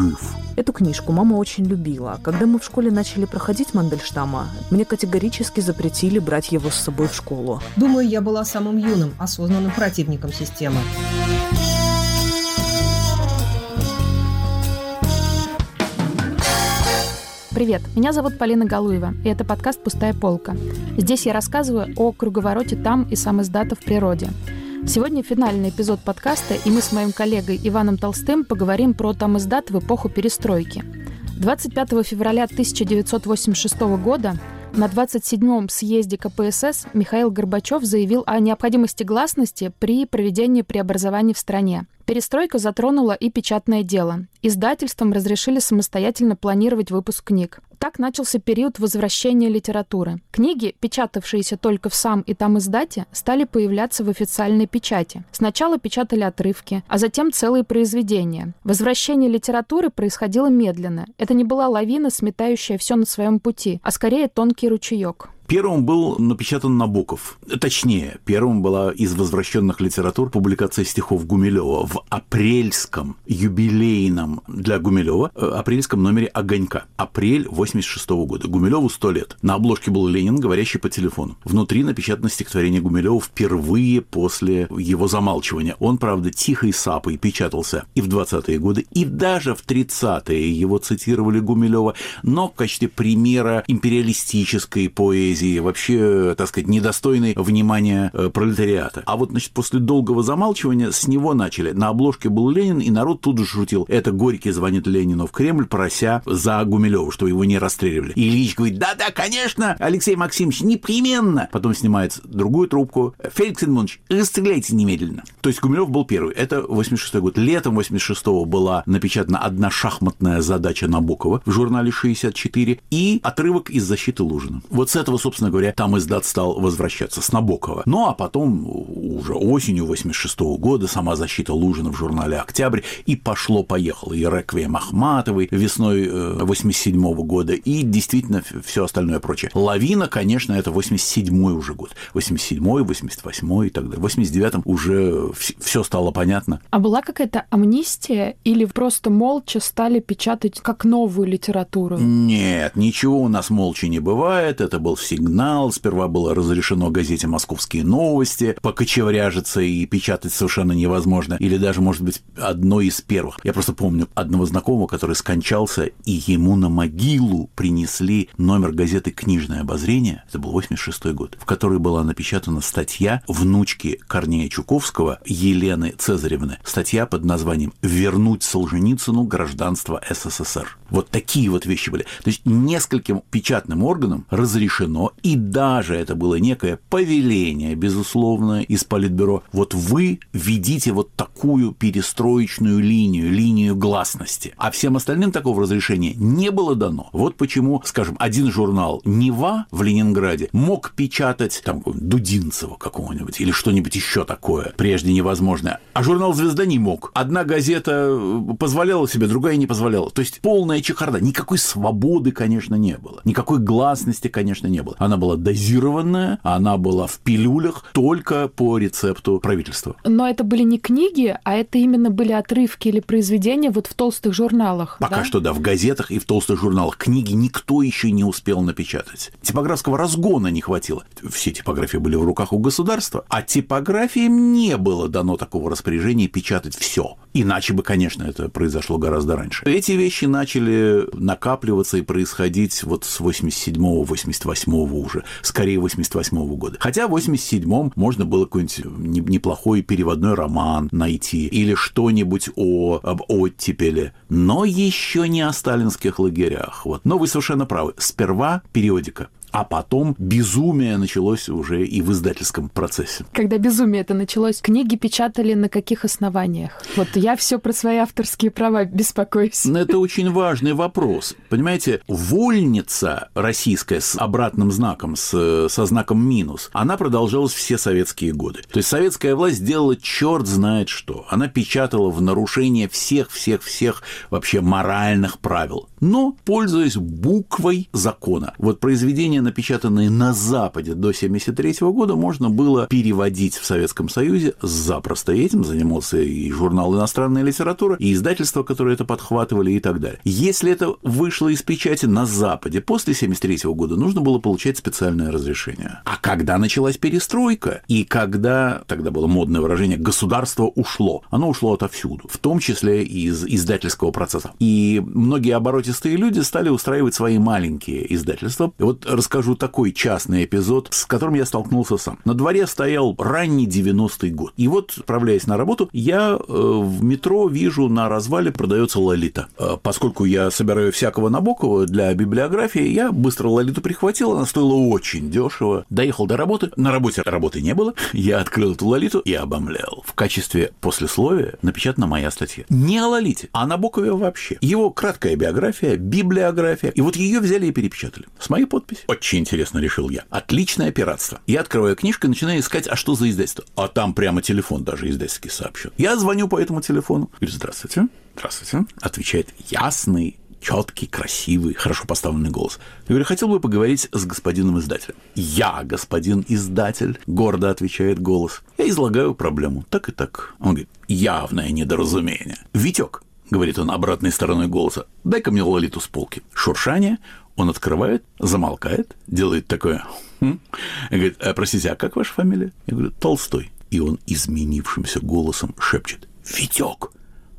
«Жив». Эту книжку мама очень любила. Когда мы в школе начали проходить Мандельштама, мне категорически запретили брать его с собой в школу. Думаю, я была самым юным, осознанным противником системы. Привет, меня зовут Полина Галуева, и это подкаст «Пустая полка». Здесь я рассказываю о круговороте там и самиздата в природе. Сегодня финальный эпизод подкаста, и мы с моим коллегой Иваном Толстым поговорим про тамиздат в эпоху перестройки. 25 февраля 1986 года на 27-м съезде КПСС Михаил Горбачев заявил о необходимости гласности при проведении преобразований в стране. Перестройка затронула и печатное дело. Издательствам разрешили самостоятельно планировать выпуск книг. Так начался период возвращения литературы. Книги, печатавшиеся только в сам и тамиздате, стали появляться в официальной печати. Сначала печатали отрывки, а затем целые произведения. Возвращение литературы происходило медленно. Это не была лавина, сметающая все на своем пути, а скорее тонкий ручеек. Первым был напечатан Набоков. Точнее, первым была из возвращенных литератур публикация стихов Гумилева в апрельском юбилейном для Гумилева апрельском номере «Огонька». Апрель 1986 года. Гумилеву 100 лет. На обложке был Ленин, говорящий по телефону. Внутри напечатано стихотворение Гумилева впервые после его замалчивания. Он, правда, тихой сапой печатался и в 20-е годы, и даже в 30-е его цитировали Гумилева, но в качестве примера империалистической поэзии, вообще, так сказать, недостойный внимания пролетариата. А вот, значит, после долгого замалчивания с него начали. На обложке был Ленин, и народ тут же шутил. Это Горький звонит Ленину в Кремль, прося за Гумилева, что его не расстреливали. И Ильич говорит: да-да, конечно, Алексей Максимович, непременно. Потом снимает другую трубку. Феликс Эдмундович, расстреляйте немедленно. То есть Гумилев был первый. Это 86-й год. Летом 86-го была напечатана одна шахматная задача Набокова в журнале «64» и отрывок из «Защиты Лужина». Вот с этого, собственно говоря, тамиздат стал возвращаться с Набокова. Ну, а потом уже осенью 86-го года сама «Защита Лужина» в журнале «Октябрь», и пошло-поехало. И «Реквием» Ахматовой весной 87-го года, и действительно все остальное прочее. Лавина, конечно, это 87-й уже год. 87-й, 88-й и так далее. В 89-м уже все стало понятно. А была какая-то амнистия или просто молча стали печатать как новую литературу? Нет, ничего у нас молча не бывает. Это был сигнал. Сперва было разрешено газете «Московские новости» покочевряжиться и печатать совершенно невозможно. Или даже, может быть, одной из первых. Я просто помню одного знакомого, который скончался, и ему на могилу принесли номер газеты «Книжное обозрение». Это был 86-й год, в которой была напечатана статья внучки Корнея Чуковского Елены Цезаревны. Статья под названием «Вернуть Солженицыну гражданство СССР». Вот такие вот вещи были. То есть нескольким печатным органам разрешено, и даже это было некое повеление, безусловно, из Политбюро. Вот вы ведите вот такую перестроечную линию гласности. А всем остальным такого разрешения не было дано. Вот почему, скажем, один журнал «Нева» в Ленинграде мог печатать там Дудинцева какого-нибудь или что-нибудь еще такое, прежде невозможное. А журнал «Звезда» не мог. Одна газета позволяла себе, другая не позволяла. То есть полная чехарда. Никакой свободы, конечно, не было. Никакой гласности, конечно, не было. Она была дозированная, она была в пилюлях только по рецепту правительства. Но это были не книги, а это именно были отрывки или произведения вот в толстых журналах. Пока что, да, в газетах и в толстых журналах. Книги никто еще не успел напечатать. Типографского разгона не хватило. Все типографии были в руках у государства, а типографиям не было дано такого распоряжения печатать все. Иначе бы, конечно, это произошло гораздо раньше. Эти вещи начали накапливаться и происходить вот с 87-го, 88-го уже, скорее 88-го года. Хотя в 87-м можно было какой-нибудь неплохой переводной роман найти или что-нибудь об оттепели, но еще не о сталинских лагерях. Вот. Но вы совершенно правы. Сперва периодика. А потом безумие началось уже и в издательском процессе. Когда безумие это началось, книги печатали на каких основаниях? Вот я все про свои авторские права беспокоюсь. Это очень важный вопрос. Понимаете, вольница российская с обратным знаком, со знаком минус, она продолжалась все советские годы. То есть советская власть сделала черт знает что. Она печатала в нарушение всех вообще моральных правил. но пользуясь буквой закона. Вот произведения, напечатанные на Западе до 1973 года, можно было переводить в Советском Союзе запросто. И этим занимался и журнал «Иностранная литература», и издательства, которые это подхватывали, и так далее. Если это вышло из печати на Западе после 1973 года, нужно было получать специальное разрешение. А когда началась перестройка, и когда, тогда было модное выражение, государство ушло, оно ушло отовсюду, в том числе из издательского процесса. И многие оборотистые люди стали устраивать свои маленькие издательства. И вот расскажу такой частный эпизод, с которым я столкнулся сам. На дворе стоял ранний 90-й год. И вот, отправляясь на работу, я в метро вижу, на развале продается «Лолита». Поскольку я собираю всякого Набокова для библиографии, я быстро «Лолиту» прихватил, она стоила очень дешево. Доехал до работы, на работе работы не было, я открыл эту «Лолиту» и обомлел. В качестве послесловия напечатана моя статья. Не о «Лолите», а о Набокове вообще. Его краткая биография, библиография, и вот ее взяли и перепечатали. С моей подписью. Очень интересно, решил я. Отличное пиратство. Я открываю книжку и начинаю искать, а что за издательство. А там прямо телефон даже издательский сообщил. Я звоню по этому телефону. Говорю: здравствуйте. Здравствуйте. Отвечает ясный, четкий, красивый, хорошо поставленный голос. Я говорю: хотел бы поговорить с господином издателем. Я, господин издатель, гордо отвечает голос. Я излагаю проблему. Так и так. Он говорит: явное недоразумение. Витек, говорит он обратной стороной голоса, дай-ка мне «Лолиту» с полки. Шуршание. Он открывает, замолкает, делает такое. И говорит: простите, а как ваша фамилия? Я говорю: Толстой. И он изменившимся голосом шепчет: Витек,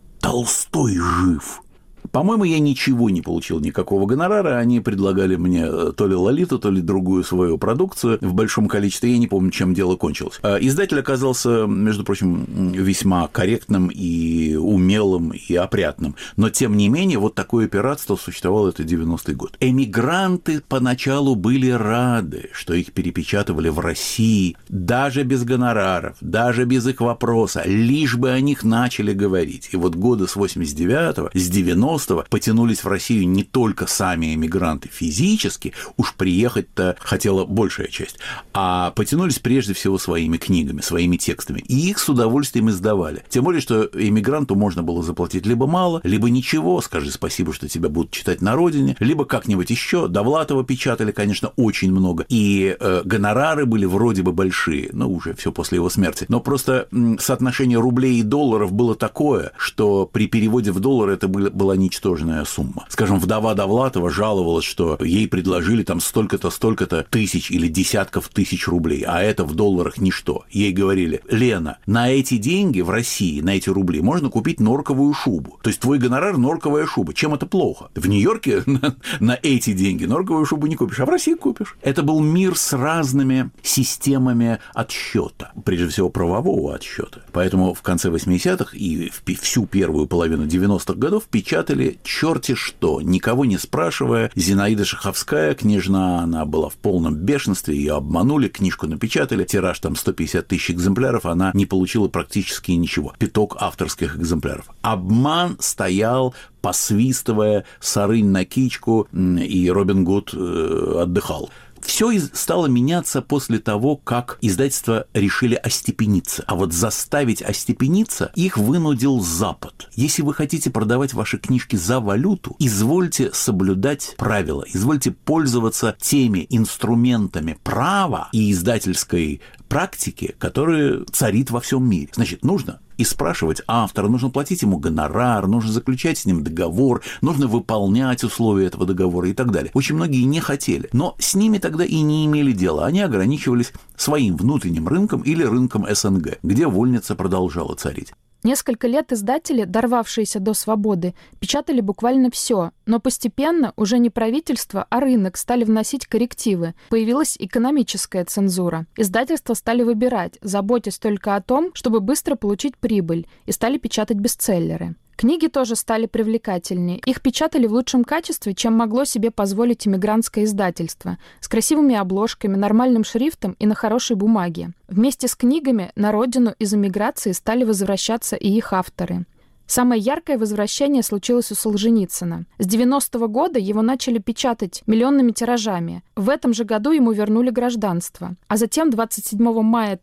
Толстой жив. По-моему, я ничего не получил, никакого гонорара. Они предлагали мне то ли «Лолиту», то ли другую свою продукцию в большом количестве. Я не помню, чем дело кончилось. Издатель оказался, между прочим, весьма корректным и умелым, и опрятным. Но, тем не менее, вот такое пиратство существовало, это 90-й год. Эмигранты поначалу были рады, что их перепечатывали в России, даже без гонораров, даже без их вопроса, лишь бы о них начали говорить. И вот года с 89-го, с 90-го потянулись в Россию не только сами эмигранты физически, уж приехать-то хотела большая часть, а потянулись прежде всего своими книгами, своими текстами. И их с удовольствием издавали. Тем более, что эмигранту можно было заплатить либо мало, либо ничего, скажи спасибо, что тебя будут читать на родине, либо как-нибудь еще. Довлатова печатали, конечно, очень много. И гонорары были вроде бы большие, но уже все после его смерти. Но просто соотношение рублей и долларов было такое, что при переводе в доллары это была ничтожная сумма. Скажем, вдова Довлатова жаловалась, что ей предложили там столько-то тысяч или десятков тысяч рублей, а это в долларах ничто. Ей говорили: Лена, на эти деньги в России, на эти рубли можно купить норковую шубу. То есть твой гонорар — норковая шуба. Чем это плохо? В Нью-Йорке на эти деньги норковую шубу не купишь, а в России купишь. Это был мир с разными системами отсчета, прежде всего правового отсчета. Поэтому в конце 80-х и всю первую половину 90-х годов печатали черти что, никого не спрашивая. Зинаида Шаховская, княжна, она была в полном бешенстве, ее обманули, книжку напечатали, тираж там 150 тысяч экземпляров, она не получила практически ничего, пяток авторских экземпляров. Обман стоял, посвистывая, Сарынь на кичку, и Робин Гуд отдыхал. Все стало меняться после того, как издательства решили остепениться. А вот заставить остепениться их вынудил Запад. Если вы хотите продавать ваши книжки за валюту, извольте соблюдать правила, извольте пользоваться теми инструментами права и издательской практики, которые царит во всем мире. Значит, нужно и спрашивать автора, нужно платить ему гонорар, нужно заключать с ним договор, нужно выполнять условия этого договора и так далее. Очень многие не хотели, но с ними тогда и не имели дела. Они ограничивались своим внутренним рынком или рынком СНГ, где вольница продолжала царить. Несколько лет издатели, дорвавшиеся до свободы, печатали буквально все, но постепенно уже не правительство, а рынок стали вносить коррективы. Появилась экономическая цензура. Издательства стали выбирать, заботясь только о том, чтобы быстро получить прибыль, и стали печатать бестселлеры. Книги тоже стали привлекательнее. Их печатали в лучшем качестве, чем могло себе позволить иммигрантское издательство, с красивыми обложками, нормальным шрифтом и на хорошей бумаге. Вместе с книгами на родину из эмиграции стали возвращаться и их авторы. Самое яркое возвращение случилось у Солженицына. С 90-го года его начали печатать миллионными тиражами. В этом же году ему вернули гражданство. А затем 27 мая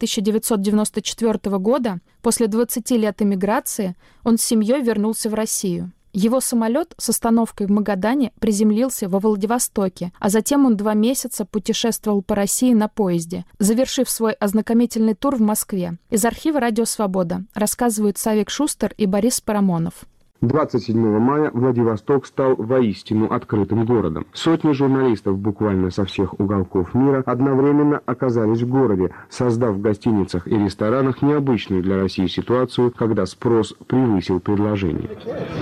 1994 года, после 20 лет эмиграции, он с семьей вернулся в Россию. Его самолет с остановкой в Магадане приземлился во Владивостоке, а затем он 2 месяца путешествовал по России на поезде, завершив свой ознакомительный тур в Москве. Из архива «Радио Свобода» рассказывают Савик Шустер и Борис Парамонов. 27 мая Владивосток стал воистину открытым городом. Сотни журналистов буквально со всех уголков мира одновременно оказались в городе, создав в гостиницах и ресторанах необычную для России ситуацию, когда спрос превысил предложение.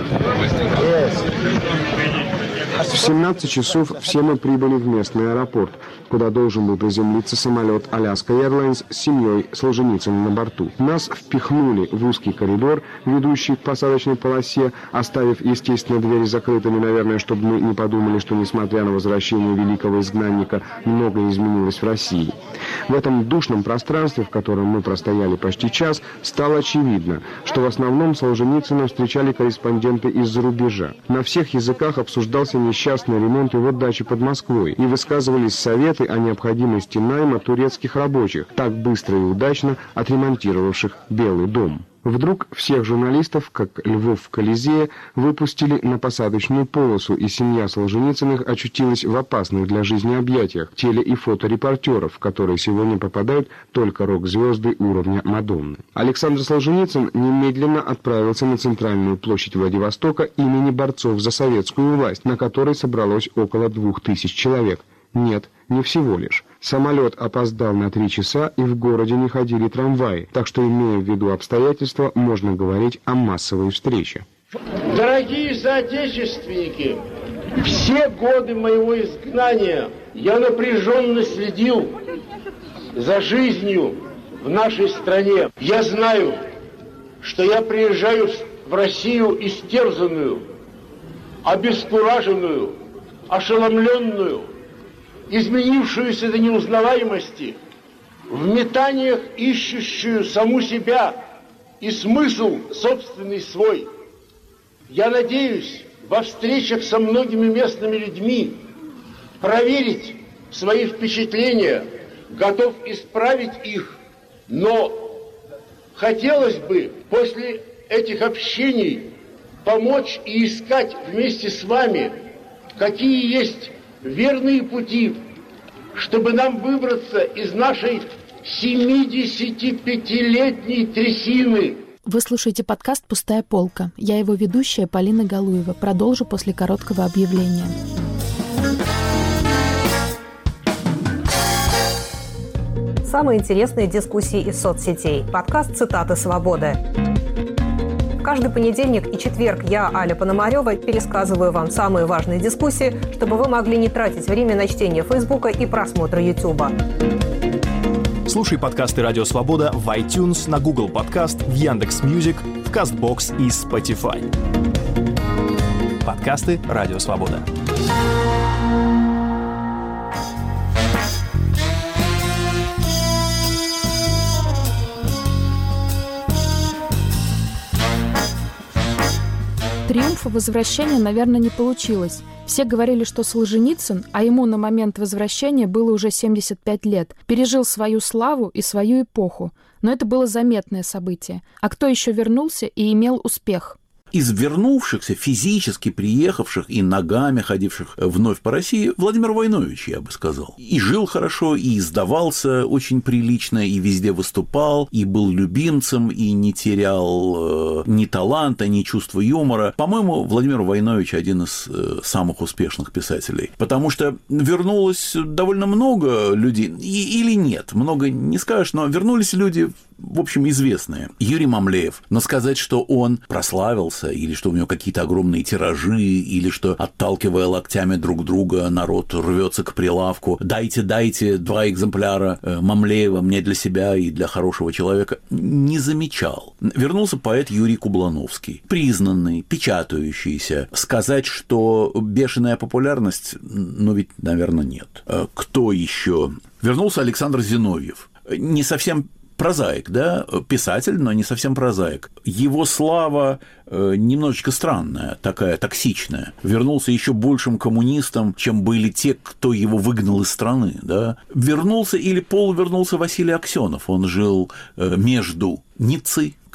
В 17 часов все мы прибыли в местный аэропорт, куда должен был приземлиться самолет Alaska Airlines с семьей Солженицына на борту. Нас впихнули в узкий коридор, ведущий к посадочной полосе, оставив, естественно, двери закрытыми, наверное, чтобы мы не подумали, что, несмотря на возвращение великого изгнанника, многое изменилось в России. В этом душном пространстве, в котором мы простояли почти час, стало очевидно, что в основном Солженицына встречали корреспонденты из-за рубежа. На всех языках обсуждался несчастный ремонт его дачи под Москвой, и высказывались советы о необходимости найма турецких рабочих, так быстро и удачно отремонтировавших Белый дом. Вдруг всех журналистов, как львов в Колизее, выпустили на посадочную полосу, и семья Солженицыных очутилась в опасных для жизни объятиях теле- и фоторепортеров, в которые сегодня попадают только рок-звезды уровня Мадонны. Александр Солженицын немедленно отправился на центральную площадь Владивостока имени борцов за советскую власть, на которой собралось около 2000 человек. Нет, не всего лишь. Самолет опоздал на 3 часа, и в городе не ходили трамваи, так что, имея в виду обстоятельства, можно говорить о массовой встрече. Дорогие соотечественники, все годы моего изгнания я напряженно следил за жизнью в нашей стране. Я знаю, что я приезжаю в Россию истерзанную, обескураженную, ошеломленную, изменившуюся до неузнаваемости, в метаниях ищущую саму себя и смысл собственный свой. Я надеюсь во встречах со многими местными людьми проверить свои впечатления, готов исправить их, но хотелось бы после этих общений помочь и искать вместе с вами, какие есть верные пути, чтобы нам выбраться из нашей 75-летней трясины. Вы слушаете подкаст «Пустая полка». Я его ведущая Полина Галуева. Продолжу после короткого объявления. Самые интересные дискуссии из соцсетей. Подкаст «Цитаты свободы». Каждый понедельник и четверг я, Аля Пономарева, пересказываю вам самые важные дискуссии, чтобы вы могли не тратить время на чтение Фейсбука и просмотр Ютуба. Слушай подкасты «Радио Свобода» в iTunes, на Google Подкаст, в Яндекс.Мьюзик, в Castbox и Spotify. Подкасты «Радио Свобода». Триумфа возвращения, наверное, не получилось. Все говорили, что Солженицын, а ему на момент возвращения было уже 75 лет, пережил свою славу и свою эпоху. Но это было заметное событие. А кто еще вернулся и имел успех? Из вернувшихся, физически приехавших и ногами ходивших вновь по России, Владимир Войнович, я бы сказал. И жил хорошо, и издавался очень прилично, и везде выступал, и был любимцем, и не терял ни таланта, ни чувства юмора. По-моему, Владимир Войнович один из самых успешных писателей. Потому что вернулось довольно много людей, или нет, много не скажешь, но вернулись люди, в общем, известные. Юрий Мамлеев. Но сказать, что он прославился, или что у него какие-то огромные тиражи, или что, отталкивая локтями друг друга, народ рвется к прилавку. Дайте 2 экземпляра Мамлеева мне для себя и для хорошего человека. Не замечал. Вернулся поэт Юрий Кублановский. Признанный, печатающийся. Сказать, что бешеная популярность, ну ведь, наверное, нет. Кто еще? Вернулся Александр Зиновьев. Не совсем прозаик, да, писатель, но не совсем прозаик. Его слава немножечко странная, такая токсичная. Вернулся еще большим коммунистом, чем были те, кто его выгнал из страны, да. Вернулся или полувернулся Василий Аксенов. Он жил между Ниццей,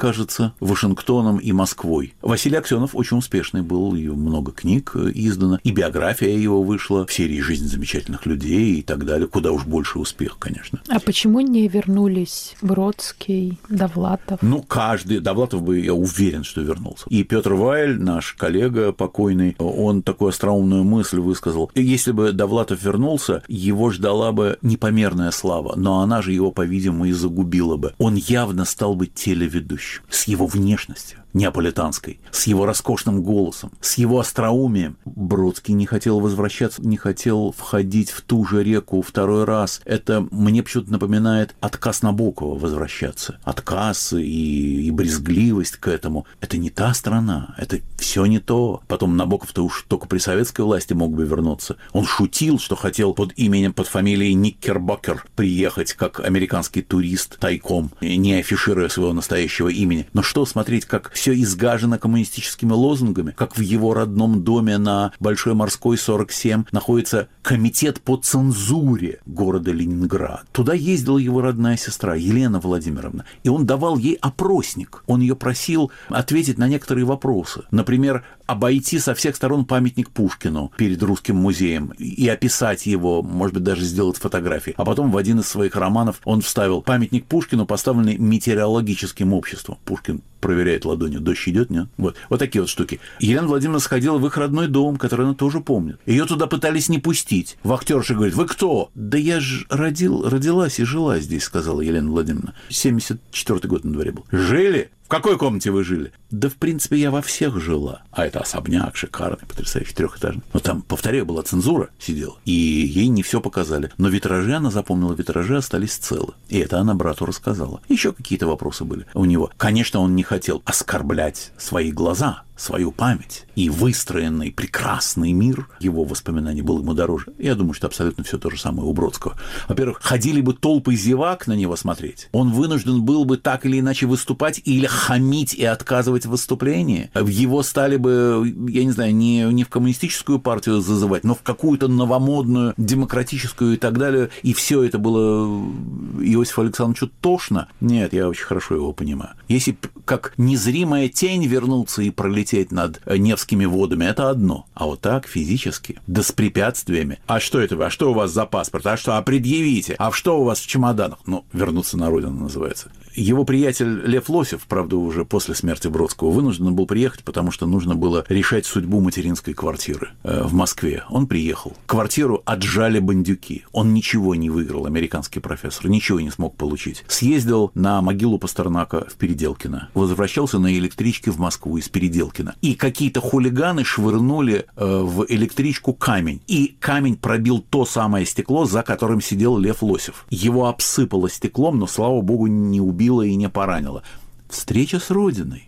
кажется, Вашингтоном и Москвой. Василий Аксенов очень успешный был, и много книг издано, и биография его вышла в серии «Жизнь замечательных людей» и так далее. Куда уж больше успех, конечно. А почему не вернулись Бродский, Довлатов? Каждый, Довлатов бы, я уверен, что вернулся. И Петр Вайль, наш коллега покойный, он такую остроумную мысль высказал. Если бы Довлатов вернулся, его ждала бы непомерная слава, но она же его, по-видимому, и загубила бы. Он явно стал бы телеведущим с его внешностью неаполитанской, с его роскошным голосом, с его остроумием. Бродский не хотел возвращаться, не хотел входить в ту же реку второй раз. Это мне почему-то напоминает отказ Набокова возвращаться. Отказ и брезгливость к этому. Это не та страна, это все не то. Потом Набоков-то уж только при советской власти мог бы вернуться. Он шутил, что хотел под именем, под фамилией Никкербокер приехать как американский турист тайком, не афишируя своего настоящего имени. Но что смотреть, как все изгажено коммунистическими лозунгами, как в его родном доме на Большой Морской, 47, находится комитет по цензуре города Ленинград. Туда ездила его родная сестра Елена Владимировна, и он давал ей опросник. Он ее просил ответить на некоторые вопросы. Например, обойти со всех сторон памятник Пушкину перед Русским музеем и описать его, может быть, даже сделать фотографии. А потом в один из своих романов он вставил памятник Пушкину, поставленный метеорологическим обществом. Пушкин проверяет ладонью, дождь идет, нет? Вот такие вот штуки. Елена Владимировна сходила в их родной дом, который она тоже помнит. Ее туда пытались не пустить. Вахтерша говорит: вы кто? Да я же родилась и жила здесь, сказала Елена Владимировна. 74-й год на дворе был. Жили? В какой комнате вы жили? Да, в принципе, я во всех жила. А это особняк шикарный, потрясающий, трехэтажный. Но там, повторяю, была цензура, сидела. И ей не все показали. Но витражи она запомнила, витражи остались целы. И это она брату рассказала. Еще какие-то вопросы были у него. Конечно, он не хотел оскорблять свои глаза, свою память. И выстроенный прекрасный мир, его воспоминаний был ему дороже. Я думаю, что абсолютно все то же самое у Бродского. Во-первых, ходили бы толпы зевак на него смотреть. Он вынужден был бы так или иначе выступать или хамить и отказывать в выступлении. Его стали бы, я не знаю, не в коммунистическую партию зазывать, но в какую-то новомодную, демократическую и так далее. И все это было Иосифу Александровичу тошно. Нет, я очень хорошо его понимаю. Если как незримая тень вернуться и пролететь над Невскими водами, это одно. А вот так, физически, да с препятствиями. А что это вы? А что у вас за паспорт? А что? А предъявите? А что у вас в чемоданах? Вернуться на родину называется. Его приятель Лев Лосев, правда, уже после смерти Бродского, вынужден был приехать, потому что нужно было решать судьбу материнской квартиры в Москве. Он приехал. Квартиру отжали бандюки. Он ничего не выиграл, американский профессор, ничего не смог получить. Съездил на могилу Пастернака в Переделкино. Возвращался на электричке в Москву из Переделкина. И какие-то хулиганы швырнули в электричку камень. И камень пробил то самое стекло, за которым сидел Лев Лосев. Его обсыпало стеклом, но, слава богу, не убило и не поранило. Встреча с Родиной.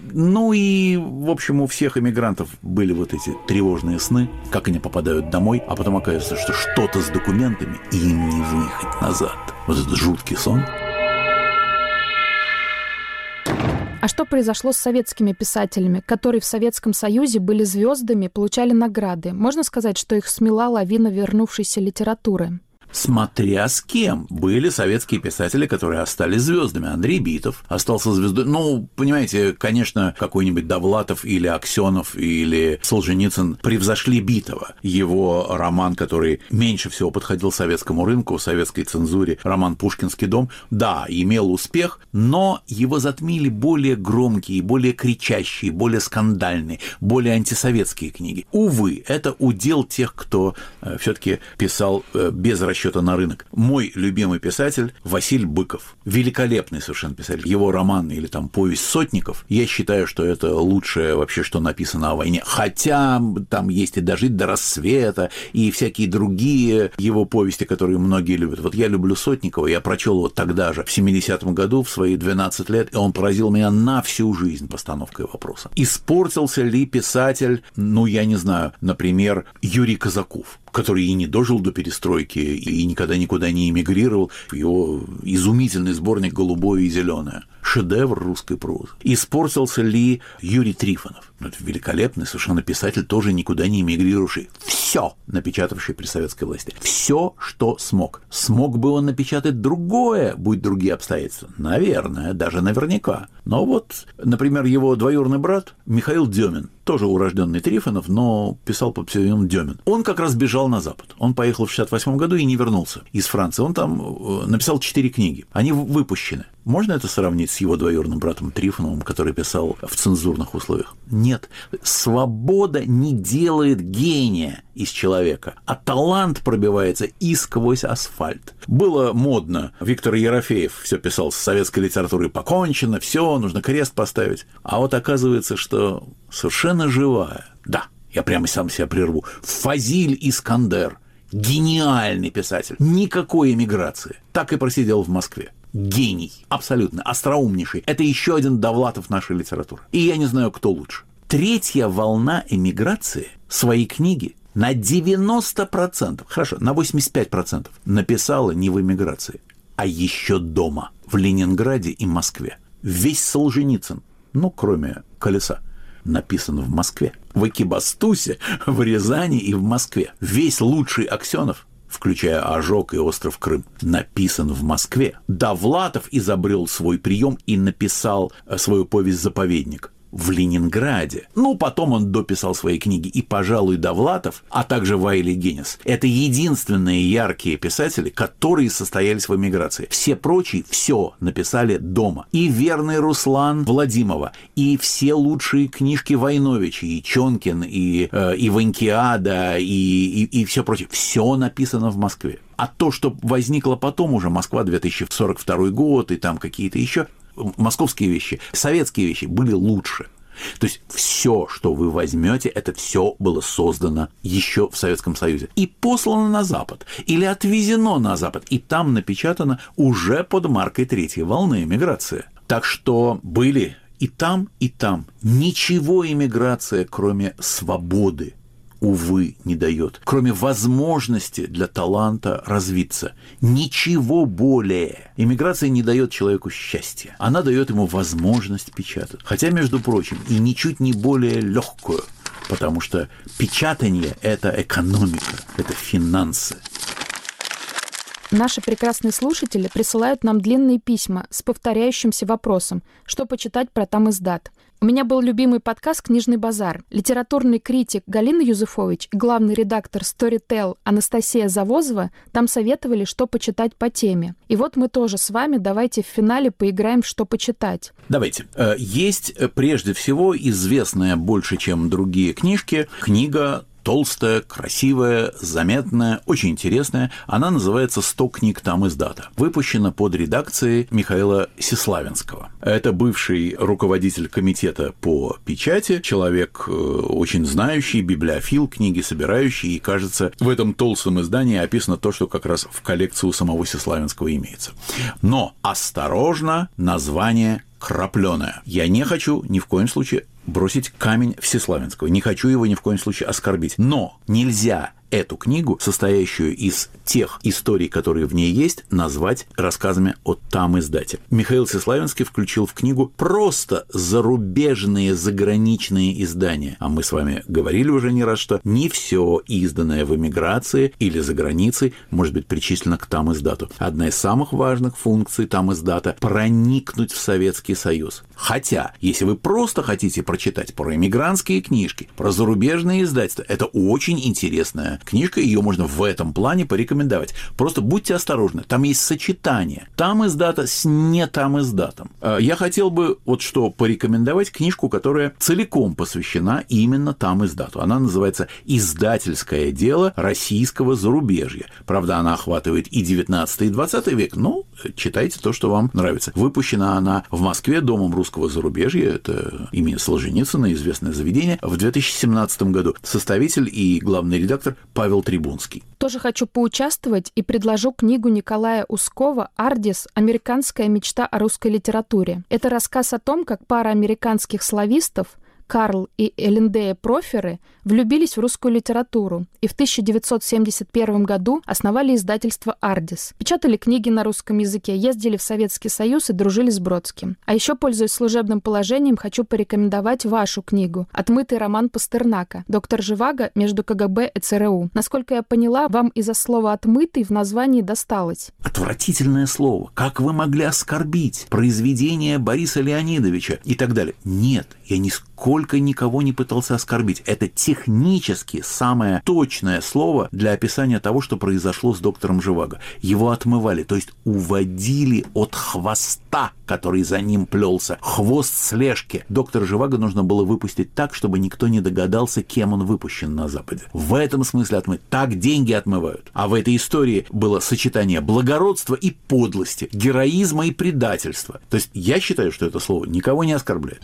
И, в общем, у всех эмигрантов были вот эти тревожные сны, как они попадают домой, а потом оказывается, что что-то с документами, и им не выехать назад. Вот этот жуткий сон. А что произошло с советскими писателями, которые в Советском Союзе были звездами, получали награды? Можно сказать, что их смела лавина вернувшейся литературы? Смотря с кем. Были советские писатели, которые остались звездами. Андрей Битов остался звездой. Понимаете, конечно, какой-нибудь Довлатов или Аксенов или Солженицын превзошли Битова. Его роман, который меньше всего подходил советскому рынку, советской цензуре, роман «Пушкинский дом», да, имел успех, но его затмили более громкие, более кричащие, более скандальные, более антисоветские книги. Увы, это удел тех, кто все-таки писал без расчета на рынок. Мой любимый писатель Василий Быков. Великолепный совершенно писатель. Его роман или повесть «Сотников», я считаю, что это лучшее вообще, что написано о войне. Хотя там есть и «Дожить до рассвета», и всякие другие его повести, которые многие любят. Вот я люблю Сотникова, я прочел его тогда же, в 70-м году, в свои 12 лет, и он поразил меня на всю жизнь постановкой вопроса. Испортился ли писатель, я не знаю, например, Юрий Казаков, который и не дожил до перестройки, и никогда никуда не эмигрировал. Его изумительный сборник «Голубое и зеленое». шедевр русской прозы. Испортился ли Юрий Трифонов? Это великолепный совершенно писатель, тоже никуда не эмигрировавший. Все напечатавший при советской власти. Все, что смог. Смог бы он напечатать другое, будь другие обстоятельства? Наверное, даже наверняка. Но вот, например, его двоюродный брат Михаил Демин, тоже урожденный Трифонов, но писал под псевдонимом Демин. Он как раз бежал на Запад. Он поехал в 1968 году и не вернулся из Франции. Он там написал 4 книги. Они выпущены. Можно это сравнить с его двоюродным братом Трифоновым, который писал в цензурных условиях? Нет. Свобода не делает гения из человека, а талант пробивается и сквозь асфальт. Было модно. Виктор Ерофеев все писал: с советской литературой покончено, все, нужно крест поставить. А вот оказывается, что совершенно живая, да, я прямо сам себя прерву, Фазиль Искандер, гениальный писатель, никакой эмиграции, так и просидел в Москве. Гений, абсолютно, остроумнейший. Это еще один Довлатов нашей литературы. И я не знаю, кто лучше. Третья волна эмиграции свои книги на 90%, хорошо, на 85% написала не в эмиграции, а еще дома, в Ленинграде и Москве. Весь Солженицын, ну, кроме «Колеса», написан в Москве. В Экибастузе, в Рязани и в Москве. Весь лучший Аксенов, включая «Ожог» и «Остров Крым», написан в Москве. Довлатов изобрел свой прием и написал свою повесть «Заповедник» в Ленинграде. Ну, потом он дописал свои книги. И, пожалуй, Довлатов, а также Вайли Генис — это единственные яркие писатели, которые состоялись в эмиграции. Все прочие все написали дома. И «Верный Руслан» Владимова, и все лучшие книжки Войновича, и Чонкин, и Иванькиада, и все прочее. Все написано в Москве. А то, что возникло потом уже, Москва 2042 год, и там какие-то еще московские вещи, советские вещи были лучше. То есть все, что вы возьмете, это все было создано еще в Советском Союзе и послано на Запад или отвезено на Запад, и там напечатано уже под маркой третьей волны эмиграции. Так что были и там, и там. Ничего эмиграция, кроме свободы, увы, не дает, кроме возможности для таланта развиться. Ничего более. Эмиграция не дает человеку счастья. Она дает ему возможность печатать. Хотя, между прочим, и ничуть не более легкую, потому что печатание – это экономика, это финансы. Наши прекрасные слушатели присылают нам длинные письма с повторяющимся вопросом, что почитать про там-издат. У меня был любимый подкаст «Книжный базар». Литературный критик Галина Юзефович и главный редактор Storytel Анастасия Завозова там советовали, что почитать по теме. И вот мы тоже с вами давайте в финале поиграем в «Что почитать». Давайте. Есть прежде всего известная больше, чем другие книжки, книга толстая, красивая, заметная, очень интересная. Она называется «100 книг там-издата». Выпущена под редакцией Михаила Сеславинского. Это бывший руководитель комитета по печати, человек очень знающий, библиофил, книги собирающий, и, кажется, в этом толстом издании описано то, что как раз в коллекции у самого Сеславинского имеется. Но осторожно, название краплёное. Я не хочу ни в коем случае бросить камень Всеславинского. Не хочу его ни в коем случае оскорбить. Но нельзя эту книгу, состоящую из тех историй, которые в ней есть, назвать рассказами о там-издате. Михаил Сеславинский включил в книгу просто зарубежные, заграничные издания. А мы с вами говорили уже не раз, что не все изданное в эмиграции или за границей может быть причислено к там-издату. Одна из самых важных функций там-издата – проникнуть в Советский Союз. Хотя, если вы просто хотите прочитать про эмигрантские книжки, про зарубежные издательства, это очень интересная книжка, ее можно в этом плане порекомендовать. Просто будьте осторожны, там есть сочетание там-издата с не там-издатом. Я хотел бы вот что порекомендовать книжку, которая целиком посвящена именно там-издату. Она называется «Издательское дело российского зарубежья». Правда, она охватывает и 19 и 20 век, но читайте то, что вам нравится. Выпущена она в Москве Домом русского зарубежья, это имени Солженицына, известное заведение, в 2017 году. Составитель и главный редактор Павел Трибунский. Тоже хочу поучаствовать и предложу книгу Николая Ускова «Ардис. Американская мечта о русской литературе». Это рассказ о том, как пара американских славистов, Карл и Элендея Проферы влюбились в русскую литературу и в 1971 году основали издательство «Ардис». Печатали книги на русском языке, ездили в Советский Союз и дружили с Бродским. А еще, пользуясь служебным положением, хочу порекомендовать вашу книгу «Отмытый роман Пастернака. Доктор Живаго между КГБ и ЦРУ». Насколько я поняла, вам из-за слова «отмытый» в названии досталось. Отвратительное слово. Как вы могли оскорбить произведение Бориса Леонидовича и так далее? Нет, я нисколько никого не пытался оскорбить. Это технически самое точное слово для описания того, что произошло с доктором Живаго. Его отмывали, то есть уводили от хвоста, который за ним плелся. Хвост слежки. Доктора Живаго нужно было выпустить так, чтобы никто не догадался, кем он выпущен на Западе. В этом смысле отмыть. Так деньги отмывают. А в этой истории было сочетание благородства и подлости, героизма и предательства. То есть я считаю, что это слово никого не оскорбляет.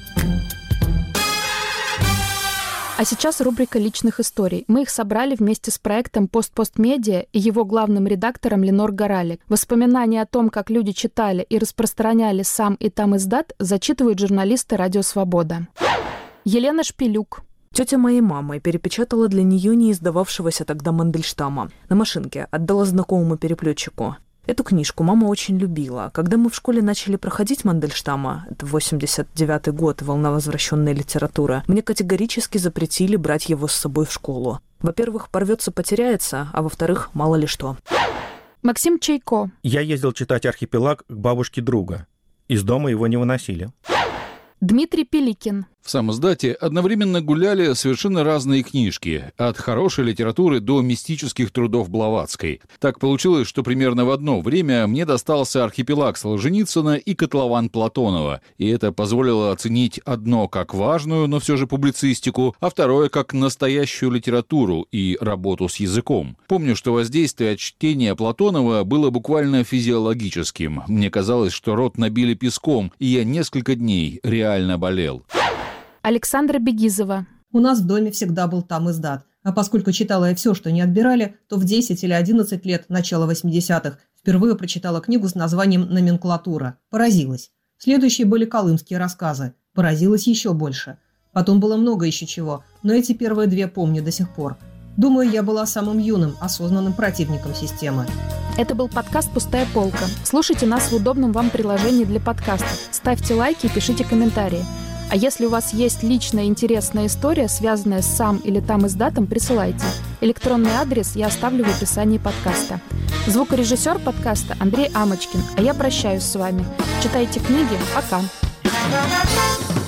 А сейчас рубрика личных историй. Мы их собрали вместе с проектом «Пост-Пост-Медиа» и его главным редактором Ленор Горалик. Воспоминания о том, как люди читали и распространяли сам и там издат, зачитывают журналисты «Радио Свобода». Елена Шпилюк. Тетя моей мамы перепечатала для нее не издававшегося тогда Мандельштама. На машинке отдала знакомому переплетчику. Эту книжку мама очень любила. Когда мы в школе начали проходить Мандельштама, это 89-й год, волна возвращенной литературы, мне категорически запретили брать его с собой в школу. Во-первых, порвется, потеряется, а во-вторых, мало ли что. Максим Чайко. Я ездил читать «Архипелаг» к бабушке друга. Из дома его не выносили. Дмитрий Пеликин. В самиздате одновременно гуляли совершенно разные книжки, от хорошей литературы до мистических трудов Блаватской. Так получилось, что примерно в одно время мне достался «Архипелаг» Солженицына и «Котлован» Платонова, и это позволило оценить одно как важную, но все же публицистику, а второе как настоящую литературу и работу с языком. Помню, что воздействие от чтения Платонова было буквально физиологическим. Мне казалось, что рот набили песком, и я несколько дней реально болел. Александра Бегизова. У нас в доме всегда был там издат. А поскольку читала я все, что не отбирали, то в 10 или 11 лет, начала 80-х, впервые прочитала книгу с названием «Номенклатура». Поразилась. Следующие были колымские рассказы. Поразилась еще больше. Потом было много еще чего, но эти первые две помню до сих пор. Думаю, я была самым юным, осознанным противником системы. Это был подкаст «Пустая полка». Слушайте нас в удобном вам приложении для подкастов. Ставьте лайки и пишите комментарии. А если у вас есть личная интересная история, связанная с сам или там издатом, присылайте. Электронный адрес я оставлю в описании подкаста. Звукорежиссер подкаста Андрей Амочкин. А я прощаюсь с вами. Читайте книги. Пока.